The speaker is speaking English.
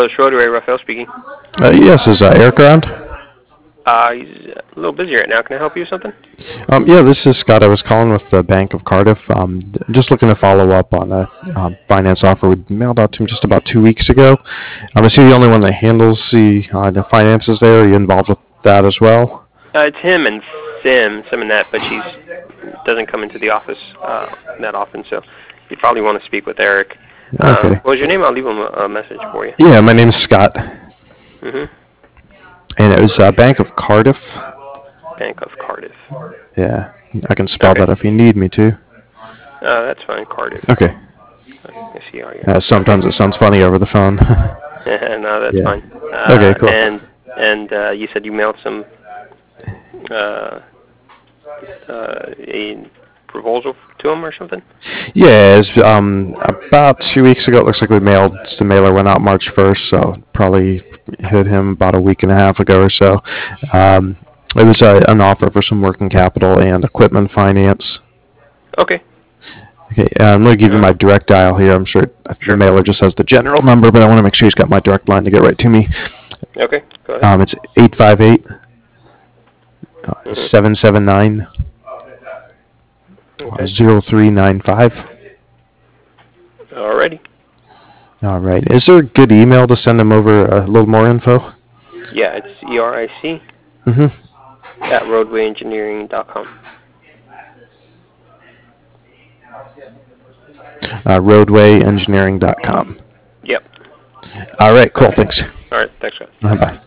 Schroeder, Raphael speaking. Yes, is Eric around? He's a little busy right now. Can I help you with something? Yeah, this is Scott. I was calling with the Bank of Cardiff. Just looking to follow up on a finance offer we mailed out to him just about 2 weeks ago. Is he the only one that handles the finances there? Are you involved with that as well? It's him and Sim and that, but she doesn't come into the office that often, so you probably want to speak with Eric. Okay. What was your name? I'll leave him a message for you. Yeah, my name's Scott. Mm-hmm. And it was Bank of Cardiff. Bank of Cardiff. Yeah, I can spell Okay. that if you need me to. That's fine, Cardiff. Okay. I see how you're. Sometimes it sounds funny over the phone. No, that's Yeah. fine. Okay, cool. And you said you mailed some a proposal to him or something? Yeah, it's, about 2 weeks ago, it looks like the mailer went out March 1st, so probably hit him about a week and a half ago or so. It was an offer for some working capital and equipment finance. Okay. Okay, I'm going to give you my direct dial here. I'm sure the mailer just has the general number, but I want to make sure he's got my direct line to get right to me. Okay, go ahead. It's 858 779 0395. Alrighty. All right. Is there a good email to send him over a little more info? Yeah, it's ERIC Mm-hmm. at roadwayengineering.com. Roadwayengineering.com. Yep. All right. Cool. Thanks. All right, thanks, guys. Bye.